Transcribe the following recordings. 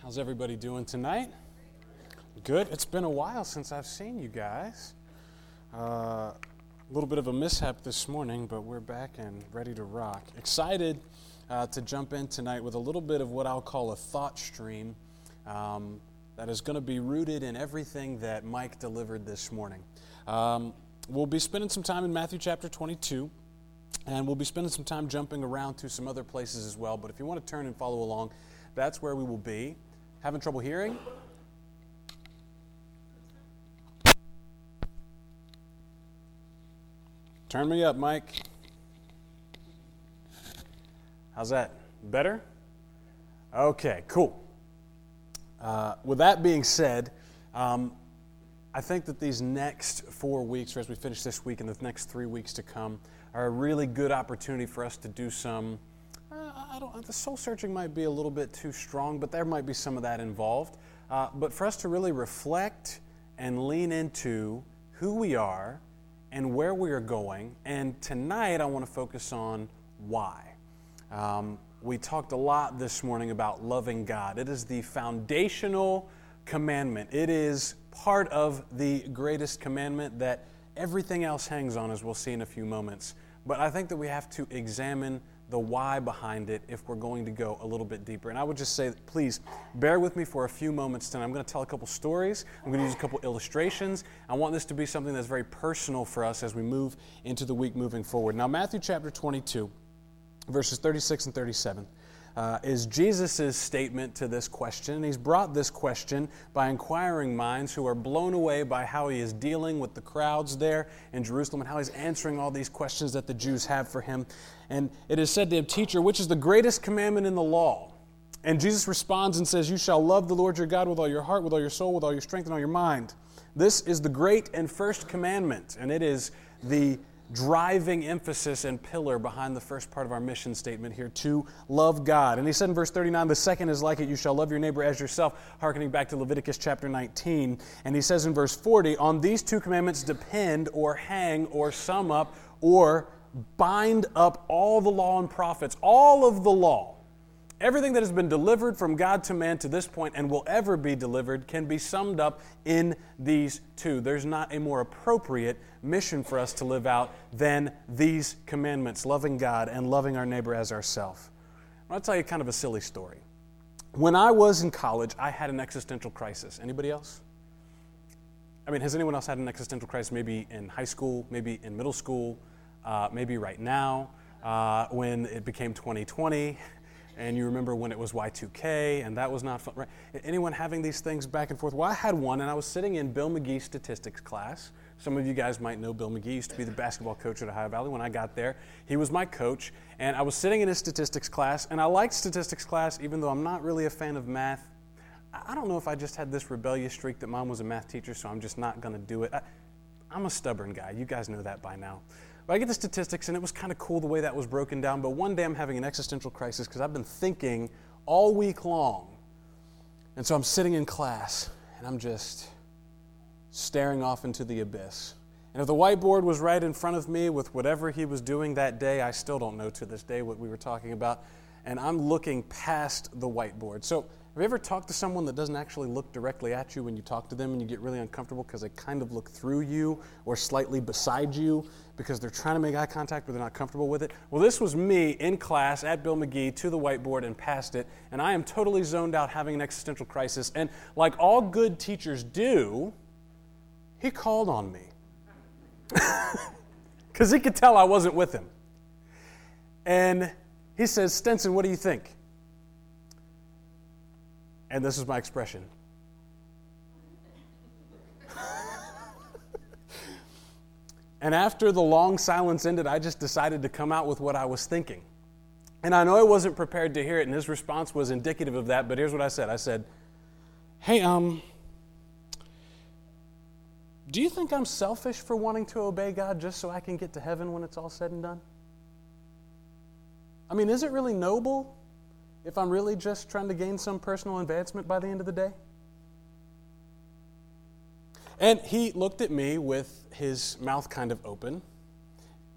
How's everybody doing tonight? Good. It's been a while since I've seen you guys. A little bit of a mishap this morning, but we're back and ready to rock. Excited to jump in tonight with a little bit of what I'll call a thought stream that is going to be rooted in everything that Mike delivered this morning. We'll be spending some time in Matthew chapter 22, and we'll be spending some time jumping around to some other places as well. But if you want to turn and follow along, that's where we will be. Having trouble hearing? Turn me up, Mike. How's that? Better? Okay, cool. With that being said, I think that these next 4 weeks, or as we finish this week and the next 3 weeks to come, are a really good opportunity for us to do some, the soul searching might be a little bit too strong, but there might be some of that involved. But for us to really reflect and lean into who we are and where we are going. And tonight I want to focus on why. We talked a lot this morning about loving God. It is the foundational commandment. It is part of the greatest commandment that everything else hangs on, as we'll see in a few moments. But I think that we have to examine the why behind it if we're going to go a little bit deeper. And I would just say, please, bear with me for a few moments tonight. I'm going to tell a couple stories. I'm going to use a couple illustrations. I want this to be something that's very personal for us as we move into the week moving forward. Now, Matthew chapter 22, verses 36 and 37, is Jesus' statement to this question. And he's brought this question by inquiring minds who are blown away by how he is dealing with the crowds there in Jerusalem and how he's answering all these questions that the Jews have for him. And it is said to him, "Teacher, which is the greatest commandment in the law?" And Jesus responds and says, "You shall love the Lord your God with all your heart, with all your soul, with all your strength, and all your mind. This is the great and first commandment." And it is the driving emphasis and pillar behind the first part of our mission statement here, to love God. And he said in verse 39, "The second is like it, you shall love your neighbor as yourself," hearkening back to Leviticus chapter 19. And he says in verse 40, "On these two commandments depend or hang or sum up or bind up all the law and prophets." All of the law, everything that has been delivered from God to man to this point and will ever be delivered, can be summed up in these two. There's not a more appropriate mission for us to live out than these commandments, loving God and loving our neighbor as ourselves. I'll tell you kind of a silly story. When I was in college, I had an existential crisis. Anybody else? I mean, has anyone else had an existential crisis maybe in high school, maybe in middle school, maybe right now, when it became 2020? And you remember when it was Y2K, and that was not fun, right? Anyone having these things back and forth? Well, I had one, and I was sitting in Bill McGee's statistics class. Some of you guys might know Bill McGee. He used to be the basketball coach at Ohio Valley. When I got there, he was my coach, and I was sitting in his statistics class, and I liked statistics class, even though I'm not really a fan of math. I don't know if I just had this rebellious streak that mom was a math teacher, so I'm just not going to do it. I'm a stubborn guy. You guys know that by now. But I get the statistics, and it was kind of cool the way that was broken down. But one day I'm having an existential crisis because I've been thinking all week long. And so I'm sitting in class, and I'm just staring off into the abyss. And if the whiteboard was right in front of me with whatever he was doing that day, I still don't know to this day what we were talking about. And I'm looking past the whiteboard. So have you ever talked to someone that doesn't actually look directly at you when you talk to them and you get really uncomfortable because they kind of look through you or slightly beside you because they're trying to make eye contact but they're not comfortable with it? Well, this was me in class at Bill McGee to the whiteboard and past it, and I am totally zoned out having an existential crisis. And like all good teachers do, he called on me because he could tell I wasn't with him. And he says, "Stenson, what do you think?" And this is my expression. And after the long silence ended, I just decided to come out with what I was thinking. And I know I wasn't prepared to hear it, and his response was indicative of that, but here's what I said. I said, "Hey, do you think I'm selfish for wanting to obey God just so I can get to heaven when it's all said and done? I mean, is it really noble if I'm really just trying to gain some personal advancement by the end of the day?" And he looked at me with his mouth kind of open,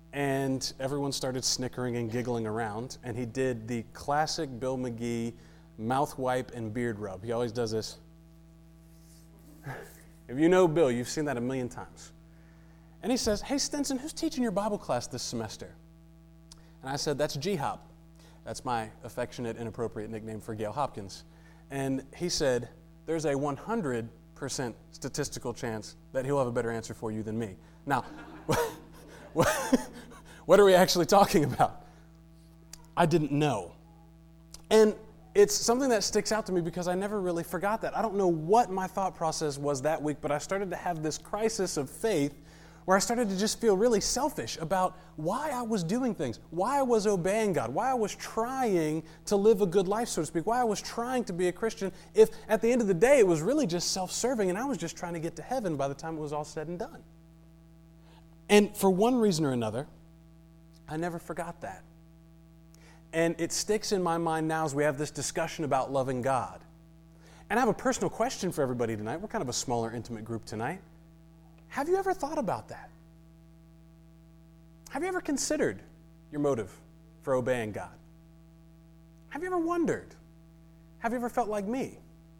and everyone started snickering and giggling around, and he did the classic Bill McGee mouth wipe and beard rub. He always does this. If you know Bill, you've seen that a million times. And he says, "Hey, Stinson, who's teaching your Bible class this semester?" And I said, "That's G-Hop. That's my affectionate, inappropriate nickname for Gail Hopkins." And he said, "There's a 100% statistical chance that he'll have a better answer for you than me." Now, what are we actually talking about? I didn't know. And it's something that sticks out to me because I never really forgot that. I don't know what my thought process was that week, but I started to have this crisis of faith where I started to just feel really selfish about why I was doing things, why I was obeying God, why I was trying to live a good life, so to speak, why I was trying to be a Christian, if at the end of the day it was really just self-serving and I was just trying to get to heaven by the time it was all said and done. And for one reason or another, I never forgot that. And it sticks in my mind now as we have this discussion about loving God. And I have a personal question for everybody tonight. We're kind of a smaller, intimate group tonight. Have you ever thought about that? Have you ever considered your motive for obeying God? Have you ever wondered? Have you ever felt like me?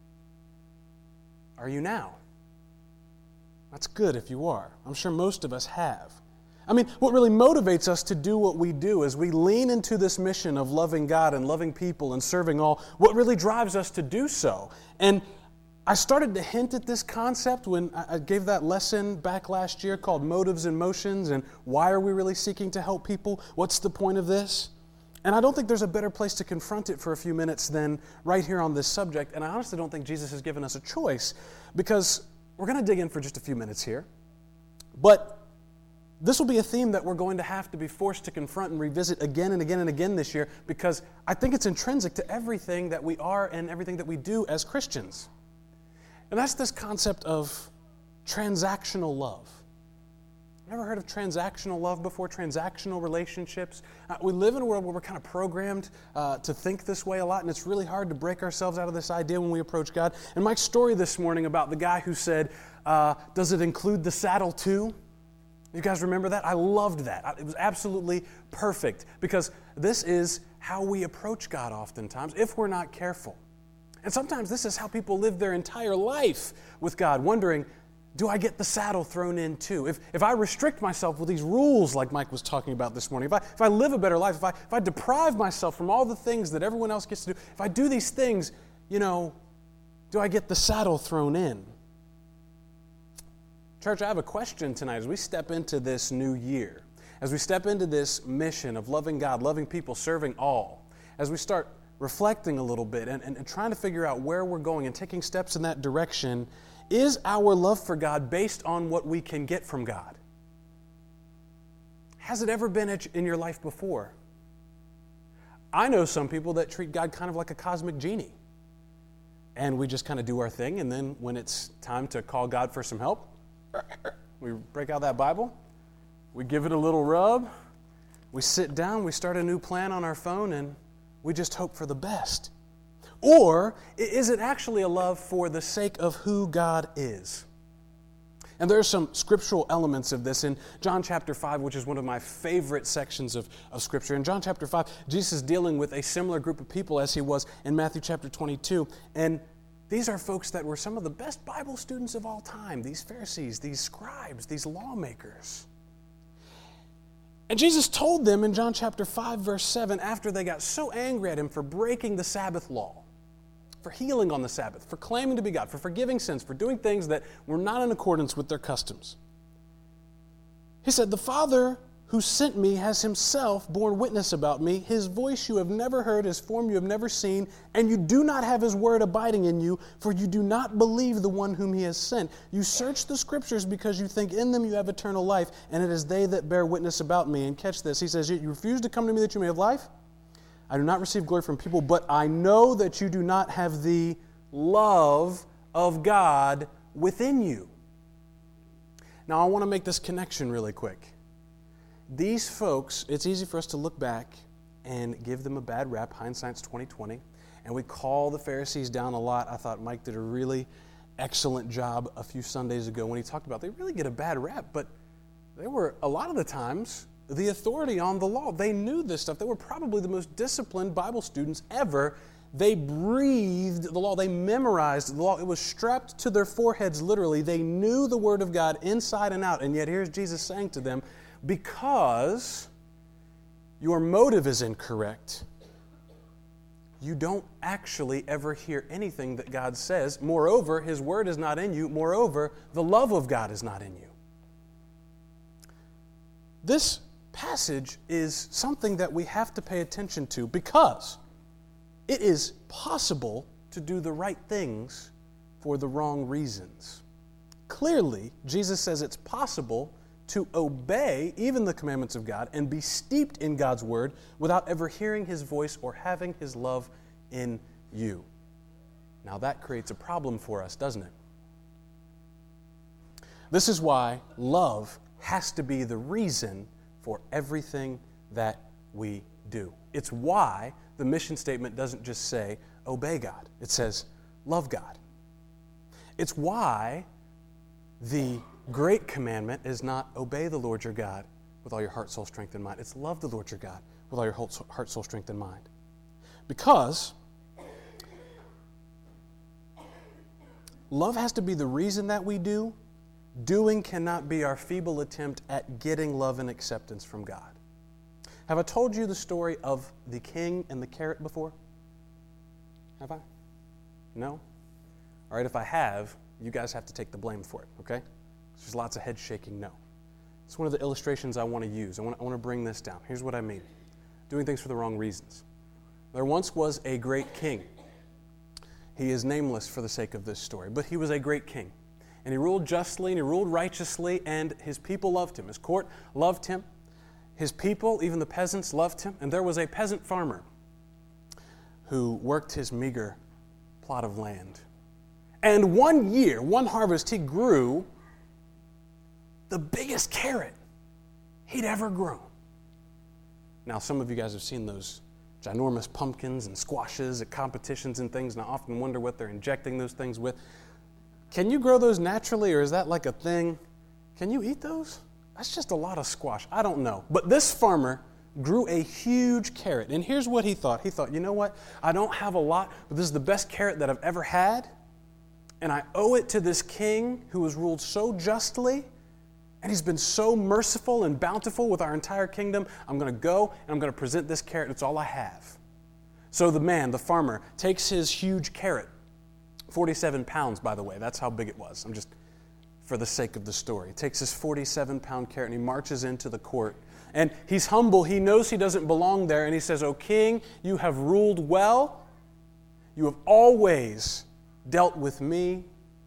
Are you now? That's good if you are. I'm sure most of us have. I mean, what really motivates us to do what we do as we lean into this mission of loving God and loving people and serving all, what really drives us to do so. And I started to hint at this concept when I gave that lesson back last year called Motives and Motions and why are we really seeking to help people? What's the point of this? And I don't think there's a better place to confront it for a few minutes than right here on this subject. And I honestly don't think Jesus has given us a choice because we're going to dig in for just a few minutes here. But this will be a theme that we're going to have to be forced to confront and revisit again and again and again this year because I think it's intrinsic to everything that we are and everything that we do as Christians. And that's this concept of transactional love. Never heard of transactional love before? Transactional relationships? We live in a world where we're kind of programmed to think this way a lot, and it's really hard to break ourselves out of this idea when we approach God. And Mike's story this morning about the guy who said, does it include the saddle too? You guys remember that? I loved that. It was absolutely perfect because this is how we approach God oftentimes if we're not careful. And sometimes this is how people live their entire life with God, wondering, do I get the saddle thrown in too? If I restrict myself with these rules like Mike was talking about this morning, if I live a better life, if I deprive myself from all the things that everyone else gets to do, if I do these things, do I get the saddle thrown in? Church, I have a question tonight as we step into this new year, as we step into this mission of loving God, loving people, serving all, as we start reflecting a little bit and trying to figure out where we're going and taking steps in that direction, is our love for God based on what we can get from God? Has it ever been in your life before? I know some people that treat God kind of like a cosmic genie. And we just kind of do our thing, and then when it's time to call God for some help, we break out that Bible, we give it a little rub, we sit down, we start a new plan on our phone, and we just hope for the best. Or is it actually a love for the sake of who God is? And there are some scriptural elements of this in John chapter 5, which is one of my favorite sections of Scripture. In John chapter 5, Jesus is dealing with a similar group of people as he was in Matthew chapter 22. And these are folks that were some of the best Bible students of all time, these Pharisees, these scribes, these lawmakers. And Jesus told them in John chapter 5, verse 7, after they got so angry at him for breaking the Sabbath law, for healing on the Sabbath, for claiming to be God, for forgiving sins, for doing things that were not in accordance with their customs. He said, "The Father who sent me has himself borne witness about me. His voice you have never heard, his form you have never seen, and you do not have his word abiding in you, for you do not believe the one whom he has sent. You search the scriptures because you think in them you have eternal life, and it is they that bear witness about me." And catch this, he says, "You refuse to come to me that you may have life? I do not receive glory from people, but I know that you do not have the love of God within you." Now, I want to make this connection really quick. These folks, it's easy for us to look back and give them a bad rap. Hindsight's 20/20, and we call the Pharisees down a lot. I thought Mike did a really excellent job a few Sundays ago when he talked about they really get a bad rap, but they were, a lot of the times, the authority on the law. They knew this stuff. They were probably the most disciplined Bible students ever, They breathed the law. They memorized the law. It was strapped to their foreheads literally. They knew the Word of God inside and out. And yet here's Jesus saying to them, because your motive is incorrect, you don't actually ever hear anything that God says. Moreover, His Word is not in you. Moreover, the love of God is not in you. This passage is something that we have to pay attention to because it is possible to do the right things for the wrong reasons. Clearly, Jesus says it's possible to obey even the commandments of God and be steeped in God's Word without ever hearing His voice or having His love in you. Now that creates a problem for us, doesn't it? This is why love has to be the reason for everything that we do. It's why the mission statement doesn't just say, obey God. It says, love God. It's why the great commandment is not obey the Lord your God with all your heart, soul, strength, and mind. It's love the Lord your God with all your heart, soul, strength, and mind. Because love has to be the reason that we do. Doing cannot be our feeble attempt at getting love and acceptance from God. Have I told you the story of the king and the carrot before? Have I? No? All right, if I have, you guys have to take the blame for it, okay? There's lots of head shaking no. It's one of the illustrations I want to use. I want to bring this down. Here's what I mean. Doing things for the wrong reasons. There once was a great king. He is nameless for the sake of this story, but he was a great king. And he ruled justly and he ruled righteously, and his people loved him. His court loved him. His people, even the peasants, loved him. And there was a peasant farmer who worked his meager plot of land. And one year, one harvest, he grew the biggest carrot he'd ever grown. Now, some of you guys have seen those ginormous pumpkins and squashes at competitions and things, and I often wonder what they're injecting those things with. Can you grow those naturally, or is that like a thing? Can you eat those? That's just a lot of squash. I don't know. But this farmer grew a huge carrot, and here's what he thought. He thought, you know what? I don't have a lot, but this is the best carrot that I've ever had, and I owe it to this king who has ruled so justly, and he's been so merciful and bountiful with our entire kingdom. I'm going to go, and I'm going to present this carrot. It's all I have. So the farmer, takes his huge carrot, 47 pounds, by the way. That's how big it was. I'm just, for the sake of the story. Takes his 47-pound carrot and he marches into the court. And he's humble. He knows he doesn't belong there. And he says, "O king, you have ruled well. You have always dealt with me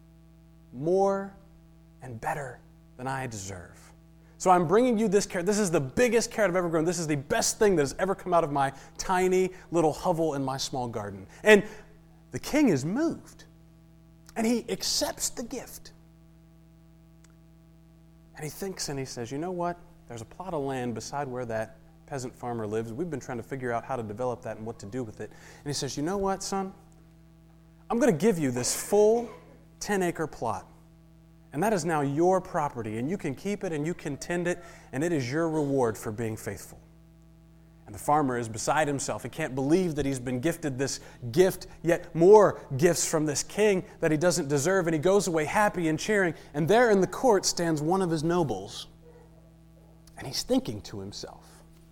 more and better than I deserve. So I'm bringing you this carrot. This is the biggest carrot I've ever grown. This is the best thing that has ever come out of my tiny little hovel in my small garden." And the king is moved. And he accepts the gift. And he thinks and he says, you know what? There's a plot of land beside where that peasant farmer lives. We've been trying to figure out how to develop that and what to do with it. And he says, you know what, son? I'm going to give you this full 10-acre plot. And that is now your property. And you can keep it and you can tend it. And it is your reward for being faithful. And the farmer is beside himself. He can't believe that he's been gifted this gift, yet more gifts from this king that he doesn't deserve. And he goes away happy and cheering. And there in the court stands one of his nobles. And he's thinking to himself,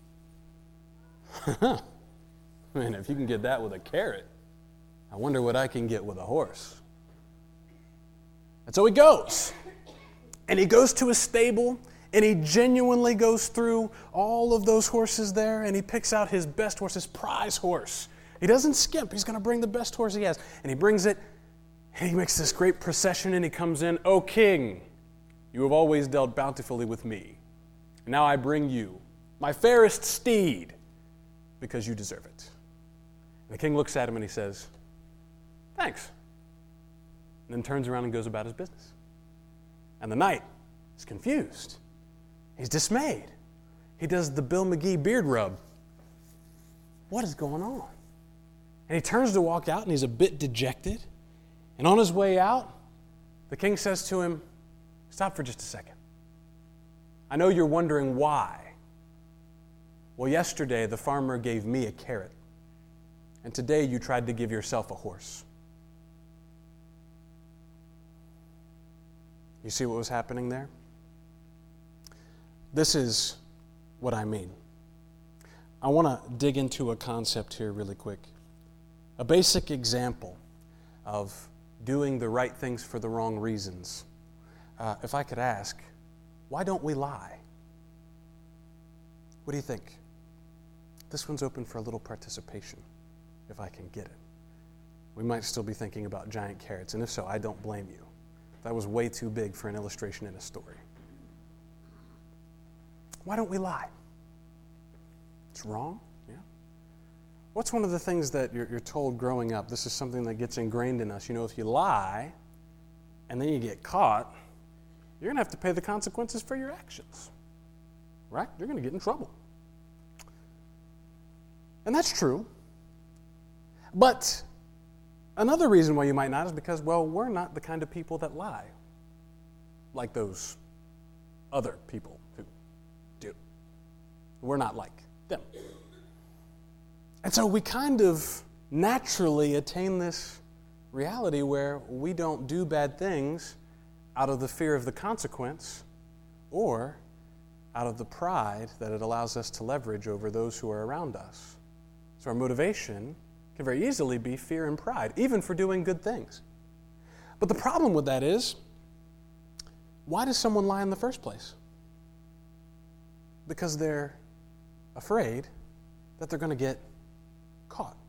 man, if you can get that with a carrot, I wonder what I can get with a horse. And so he goes. And he goes to his stable. And he genuinely goes through all of those horses there, and he picks out his best horse, his prize horse. He doesn't skimp. He's going to bring the best horse he has. And he brings it, and he makes this great procession, and he comes in, "O king, you have always dealt bountifully with me. And now I bring you my fairest steed, because you deserve it." And the king looks at him, and he says, "Thanks." And then turns around and goes about his business. And the knight is confused. He's dismayed. He does the Bill McGee beard rub. What is going on? And he turns to walk out, and he's a bit dejected. And on his way out, the king says to him, "Stop for just a second. I know you're wondering why. Well, yesterday the farmer gave me a carrot. and today you tried to give yourself a horse. You see what was happening there? This is what I mean. I want to dig into a concept here really quick. A basic example of doing the right things for the wrong reasons. If I could ask, why don't we lie? What do you think? This one's open for a little participation, if I can get it. We might still be thinking about giant carrots, and if so, I don't blame you. That was way too big for an illustration in a story. Why don't we lie? It's wrong, yeah? What's one of the things that you're told growing up? This is something that gets ingrained in us. You know, if you lie and then you get caught, you're going to have to pay the consequences for your actions, right? You're going to get in trouble. And that's true. But another reason why you might not is because, well, we're not the kind of people that lie like those other people who do. We're not like them. And so we kind of naturally attain this reality where we don't do bad things out of the fear of the consequence or out of the pride that it allows us to leverage over those who are around us. So our motivation can very easily be fear and pride, even for doing good things. But the problem with that is, why does someone lie in the first place? Because they're afraid that they're going to get caught.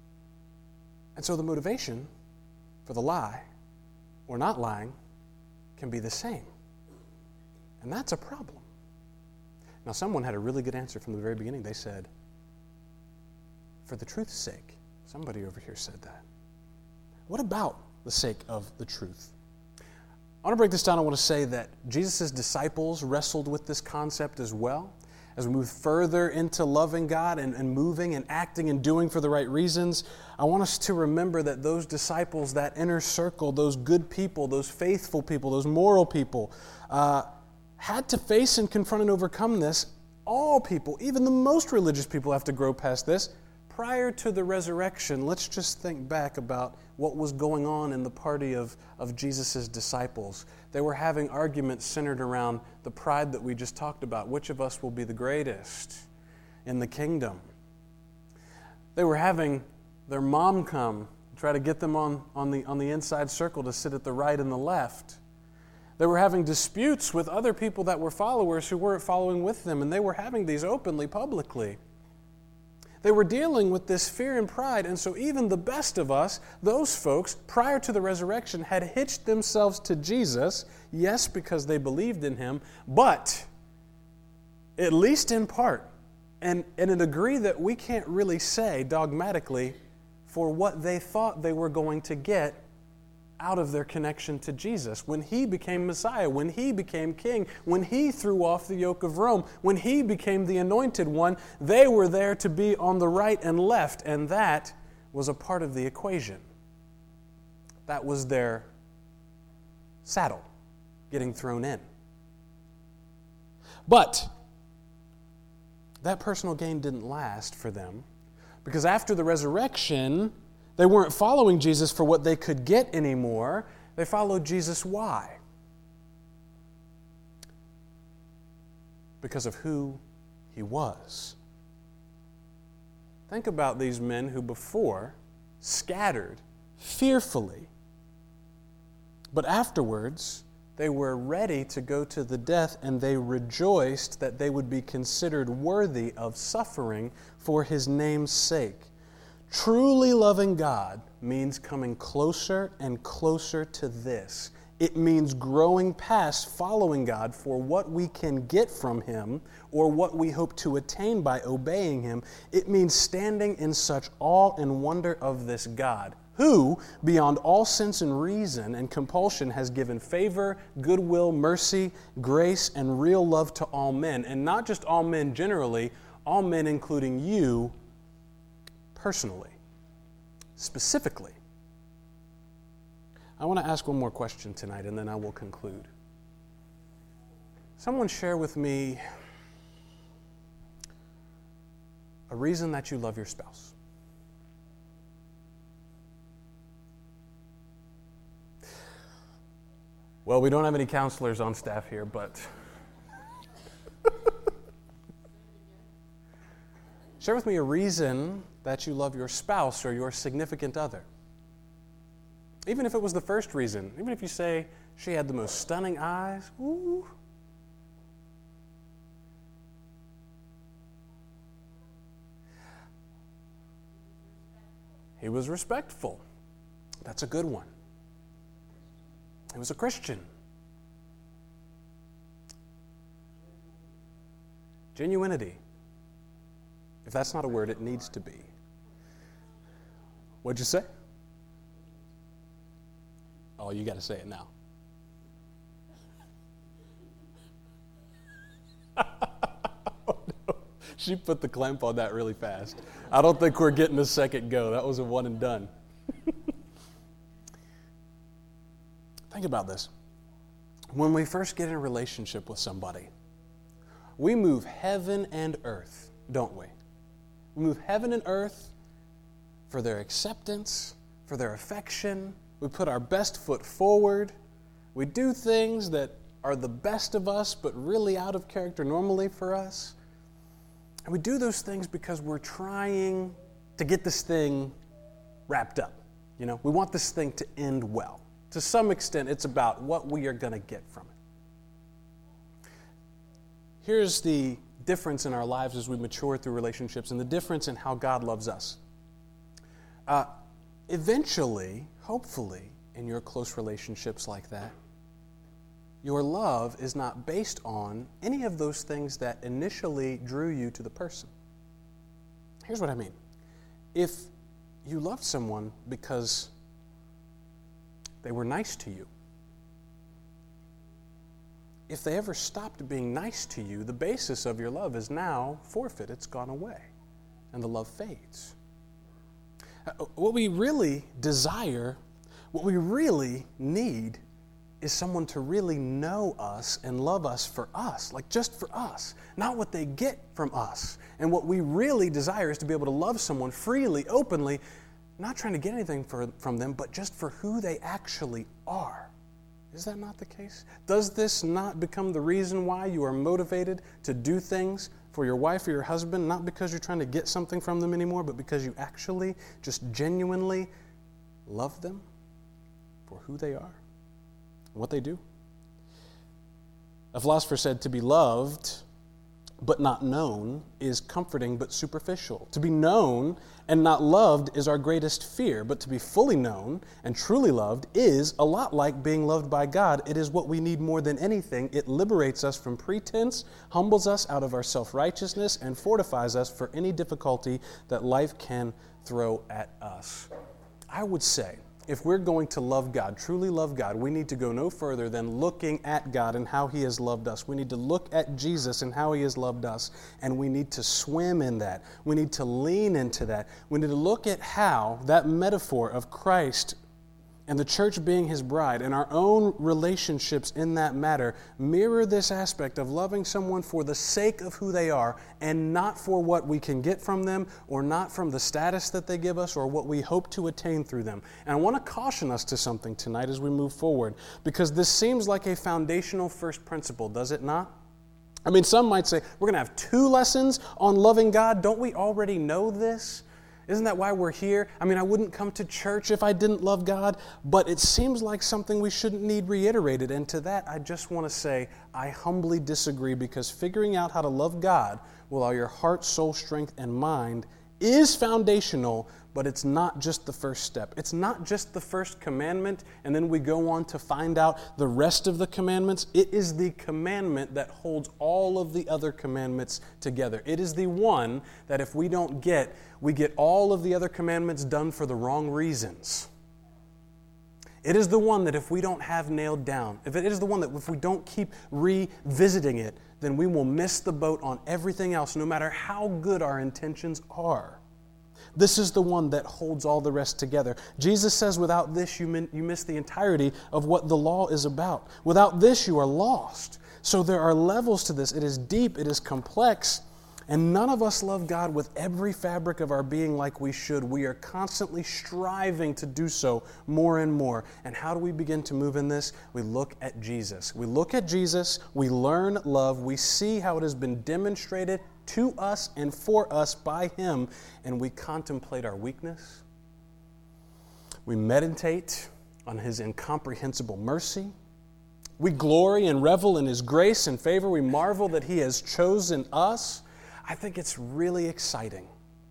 And so the motivation for the lie or not lying can be the same. And that's a problem. Now, someone had a really good answer from the very beginning. They said, for the truth's sake. Somebody over here said that. What about the sake of the truth? I want to break this down. I want to say that Jesus' disciples wrestled with this concept as well. As we move further into loving God and moving and acting and doing for the right reasons, I want us to remember that those disciples, that inner circle, those good people, those faithful people, those moral people, had to face and confront and overcome this. All people, even the most religious people, have to grow past this. Prior to the resurrection, let's just think back about what was going on in the party of Jesus' disciples. They were having arguments centered around the pride that we just talked about. Which of us will be the greatest in the kingdom? They were having their mom come, try to get them on the inside circle to sit at the right and the left. They were having disputes with other people that were followers who weren't following with them, and they were having these openly, publicly. They were dealing with this fear and pride, and so even the best of us, those folks, prior to the resurrection, had hitched themselves to Jesus, yes, because they believed in Him, but at least in part, and in a degree that we can't really say dogmatically, for what they thought they were going to get out of their connection to Jesus. When He became Messiah, when He became King, when He threw off the yoke of Rome, when He became the Anointed One, they were there to be on the right and left, and that was a part of the equation. That was their saddle getting thrown in. But that personal gain didn't last for them, because after the resurrection, they weren't following Jesus for what they could get anymore. They followed Jesus. Why? Because of who He was. Think about these men who before scattered fearfully, but afterwards they were ready to go to the death, and they rejoiced that they would be considered worthy of suffering for His name's sake. Truly loving God means coming closer and closer to this. It means growing past following God for what we can get from Him or what we hope to attain by obeying Him. It means standing in such awe and wonder of this God, who, beyond all sense and reason and compulsion, has given favor, goodwill, mercy, grace, and real love to all men. And not just all men generally, all men including you personally, specifically. I want to ask one more question tonight, and then I will conclude. Someone share with me a reason that you love your spouse. Well, we don't have any counselors on staff here, but share with me a reason that you love your spouse or your significant other. Even if it was the first reason, even if you say she had the most stunning eyes, ooh. He was respectful. That's a good one. He was a Christian. Genuinity. If that's not a word, it needs to be. What'd you say? Oh, you got to say it now. Oh, no. She put the clamp on that really fast. I don't think we're getting a second go. That was a one and done. Think about this. When we first get in a relationship with somebody, we move heaven and earth, don't we? We move heaven and earth for their acceptance, for their affection. We put our best foot forward. We do things that are the best of us, but really out of character normally for us. And we do those things because we're trying to get this thing wrapped up. You know, we want this thing to end well. To some extent, it's about what we are going to get from it. Here's the difference in our lives as we mature through relationships and the difference in how God loves us. Eventually, hopefully, in your close relationships like that, your love is not based on any of those things that initially drew you to the person. Here's what I mean. If you loved someone because they were nice to you, if they ever stopped being nice to you, the basis of your love is now forfeit. It's gone away, and the love fades. What we really desire, what we really need, is someone to really know us and love us for us, like just for us, not what they get from us. And what we really desire is to be able to love someone freely, openly, not trying to get anything from them, but just for who they actually are. Is that not the case? Does this not become the reason why you are motivated to do things for your wife or your husband, not because you're trying to get something from them anymore, but because you actually just genuinely love them for who they are? What they do. A philosopher said, to be loved but not known is comforting but superficial. To be known and not loved is our greatest fear, but to be fully known and truly loved is a lot like being loved by God. It is what we need more than anything. It liberates us from pretense, humbles us out of our self-righteousness, and fortifies us for any difficulty that life can throw at us. I would say, if we're going to love God, truly love God, we need to go no further than looking at God and how He has loved us. We need to look at Jesus and how He has loved us, and we need to swim in that. We need to lean into that. We need to look at how that metaphor of Christ and the church being His bride and our own relationships in that matter mirror this aspect of loving someone for the sake of who they are and not for what we can get from them or not from the status that they give us or what we hope to attain through them. And I want to caution us to something tonight as we move forward, because this seems like a foundational first principle, does it not? I mean, some might say, we're going to have 2 lessons on loving God. Don't we already know this? Isn't that why we're here? I mean, I wouldn't come to church if I didn't love God, but it seems like something we shouldn't need reiterated. And to that, I just want to say, I humbly disagree, because figuring out how to love God with all your heart, soul, strength, and mind is foundational, but it's not just the first step. It's not just the first commandment, and then we go on to find out the rest of the commandments. It is the commandment that holds all of the other commandments together. It is the one that if we don't get, we get all of the other commandments done for the wrong reasons. It is the one that if we don't have nailed down, it is the one that if we don't keep revisiting it, then we will miss the boat on everything else, no matter how good our intentions are. This is the one that holds all the rest together. Jesus says, without this, you miss the entirety of what the law is about. Without this, you are lost. So there are levels to this. It is deep. It is complex. And none of us love God with every fabric of our being like we should. We are constantly striving to do so more and more. And how do we begin to move in this? We look at Jesus. We look at Jesus, we learn love, we see how it has been demonstrated to us and for us by Him, and we contemplate our weakness. We meditate on His incomprehensible mercy. We glory and revel in His grace and favor. We marvel that He has chosen us. I think it's really exciting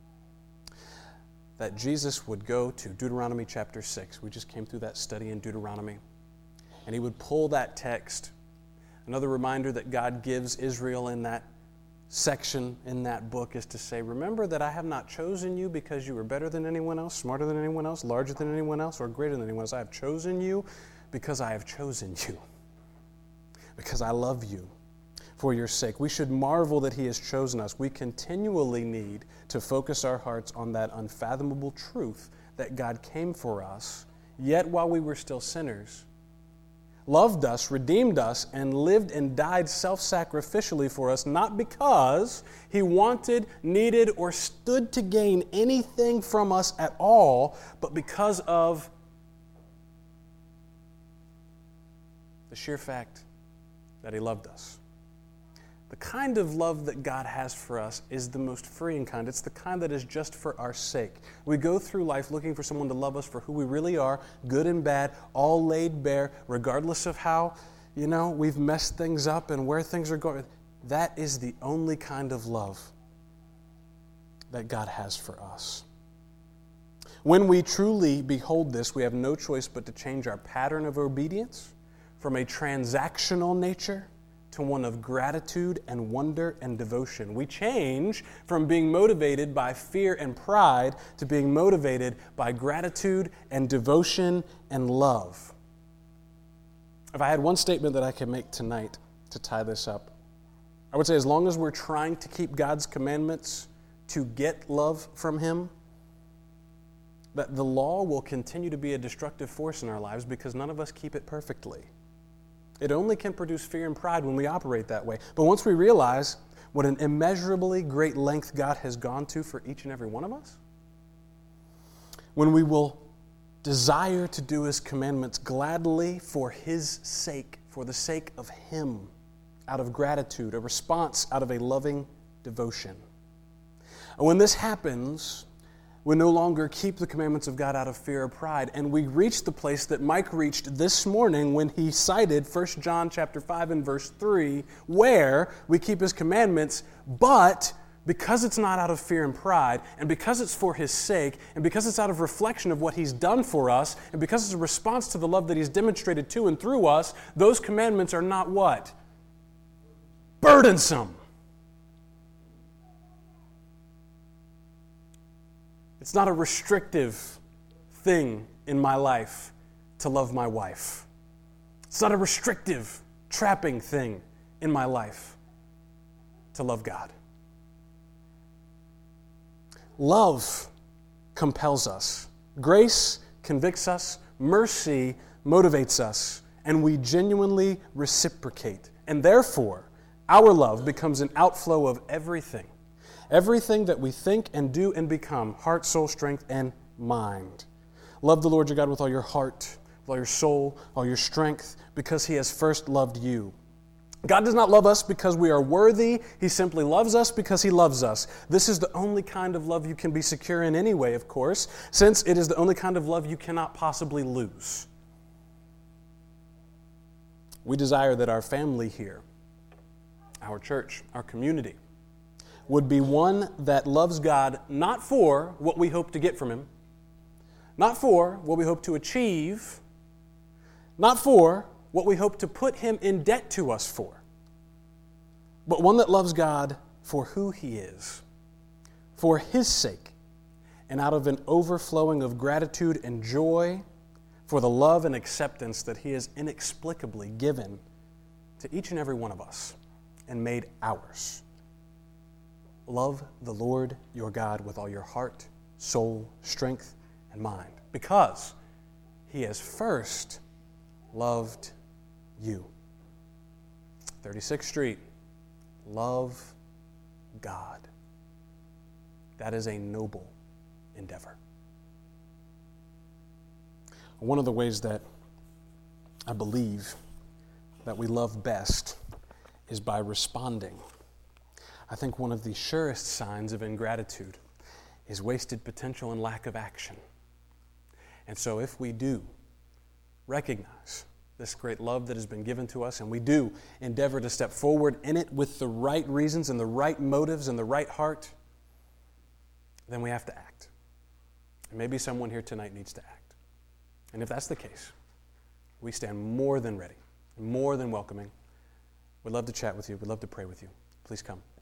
that Jesus would go to Deuteronomy chapter 6. We just came through that study in Deuteronomy. And He would pull that text, another reminder that God gives Israel in that section in that book is to say, remember that I have not chosen you because you were better than anyone else, smarter than anyone else, larger than anyone else, or greater than anyone else. I have chosen you because I have chosen you, because I love you. For your sake. We should marvel that He has chosen us. We continually need to focus our hearts on that unfathomable truth that God came for us, yet while we were still sinners, loved us, redeemed us, and lived and died self-sacrificially for us, not because He wanted, needed, or stood to gain anything from us at all, but because of the sheer fact that He loved us. The kind of love that God has for us is the most freeing kind. It's the kind that is just for our sake. We go through life looking for someone to love us for who we really are, good and bad, all laid bare, regardless of how, we've messed things up and where things are going. That is the only kind of love that God has for us. When we truly behold this, we have no choice but to change our pattern of obedience from a transactional nature to one of gratitude and wonder and devotion. We change from being motivated by fear and pride to being motivated by gratitude and devotion and love. If I had one statement that I could make tonight to tie this up, I would say as long as we're trying to keep God's commandments to get love from Him, that the law will continue to be a destructive force in our lives because none of us keep it perfectly. It only can produce fear and pride when we operate that way. But once we realize what an immeasurably great length God has gone to for each and every one of us, when we will desire to do His commandments gladly for His sake, for the sake of Him, out of gratitude, a response out of a loving devotion. And when this happens, we no longer keep the commandments of God out of fear or pride, and we reach the place that Mike reached this morning when he cited 1 John chapter 5 and verse 3, where we keep His commandments, but because it's not out of fear and pride, and because it's for His sake, and because it's out of reflection of what He's done for us, and because it's a response to the love that He's demonstrated to and through us, those commandments are not what? Burdensome. It's not a restrictive thing in my life to love my wife. It's not a restrictive, trapping thing in my life to love God. Love compels us. Grace convicts us. Mercy motivates us. And we genuinely reciprocate. And therefore, our love becomes an outflow of everything. Everything that we think and do and become, heart, soul, strength, and mind. Love the Lord your God with all your heart, with all your soul, all your strength, because He has first loved you. God does not love us because we are worthy. He simply loves us because He loves us. This is the only kind of love you can be secure in anyway, of course, since it is the only kind of love you cannot possibly lose. We desire that our family here, our church, our community, would be one that loves God not for what we hope to get from Him, not for what we hope to achieve, not for what we hope to put Him in debt to us for, but one that loves God for who He is, for His sake, and out of an overflowing of gratitude and joy for the love and acceptance that He has inexplicably given to each and every one of us and made ours. Love the Lord your God with all your heart, soul, strength, and mind, because He has first loved you. 36th Street, love God. That is a noble endeavor. One of the ways that I believe that we love best is by responding. I think one of the surest signs of ingratitude is wasted potential and lack of action. And so if we do recognize this great love that has been given to us, and we do endeavor to step forward in it with the right reasons and the right motives and the right heart, then we have to act. And maybe someone here tonight needs to act. And if that's the case, we stand more than ready, more than welcoming. We'd love to chat with you. We'd love to pray with you. Please come.